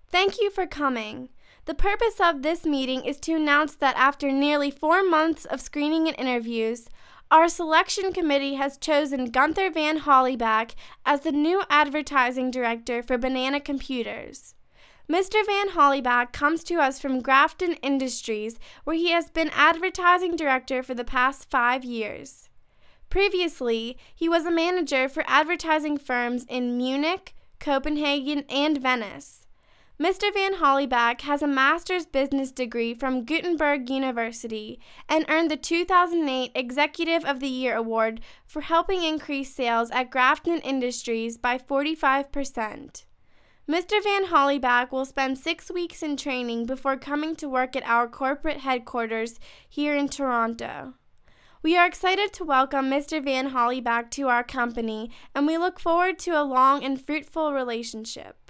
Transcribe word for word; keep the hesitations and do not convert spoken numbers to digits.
Thank you for coming. The purpose of this meeting is to announce that after nearly four months of screening and interviews, our selection committee has chosen Gunther Van Holleyback as the new advertising director for Banana Computers. Mister Van Holleyback comes to us from Grafton Industries, where he has been advertising director for the past five years. Previously, he was a manager for advertising firms in Munich, Copenhagen, and Venice. Mister Van Holleyback has a master's business degree from Gutenberg University and earned the two thousand eight Executive of the Year Award for helping increase sales at Grafton Industries by forty-five percent. Mister Van Holleyback will spend six weeks in training before coming to work at our corporate headquarters here in Toronto. We are excited to welcome Mister Van Holleyback to our company, and we look forward to a long and fruitful relationship.